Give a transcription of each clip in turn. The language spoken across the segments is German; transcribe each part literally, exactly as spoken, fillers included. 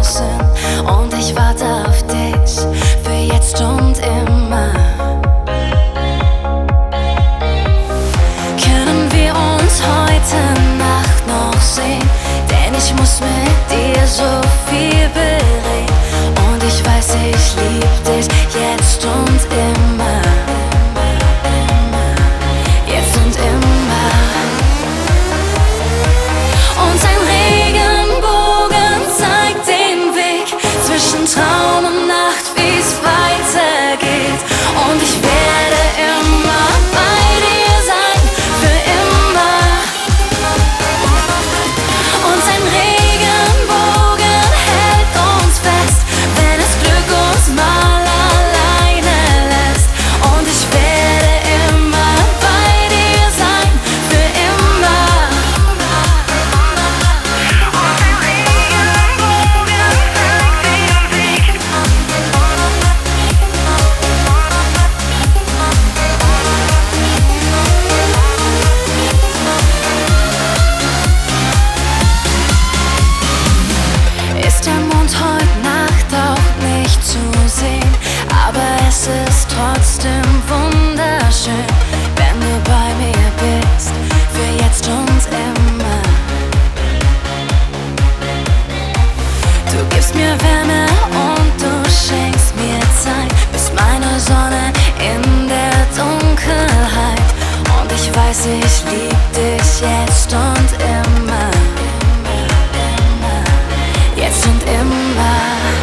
los sind und ich warte auf dich für jetzt und immer. Können wir uns heute Nacht noch sehen? Denn ich muss mit dir so viel bereden und ich weiß, ich lieb dich jetzt und immer. Jetzt und immer. Und ein Regenbogen zeigt den Weg zwischen Traum und Nacht, wie's weitergeht. Und ich werde immer bei dir sein, für immer. Und ein Regenbogen hält uns fest, wenn das Glück uns mal alleine lässt. Und ich werde immer bei dir sein, für immer. Und ein Regenbogen zeigt den Weg. Ist der Mond heute Nacht auch nicht zu sehen, aber es ist trotzdem wunderschön, wenn du bei mir bist, für jetzt und immer. Du gibst mir Wärme und du schenkst mir Zeit, bist meine Sonne in der Dunkelheit. Und ich weiß, ich lieb dich jetzt und immer. Jetzt und immer.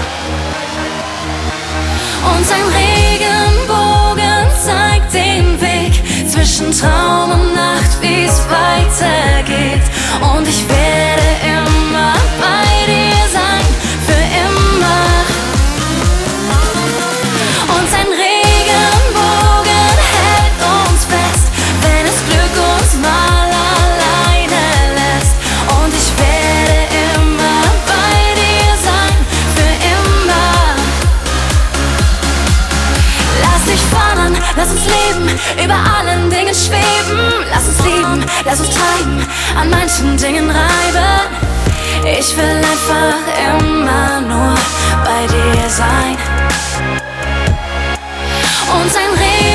Und ein Regenbogen zeigt den Weg zwischen Traum und Nacht, wie's weitergeht. Und ich werde immer bei dir sein, für immer. Und ein Regenbogen hält uns fest, wenn das Glück uns mal alleine lässt. Und ich werde immer bei dir sein, für immer. Lass dich fordern, lass uns leben, über allen Dingen schweben. Lass uns lieben, lass uns treiben, an manchen Dingen reiben. Ich will einfach immer nur bei dir sein. Und ein Regen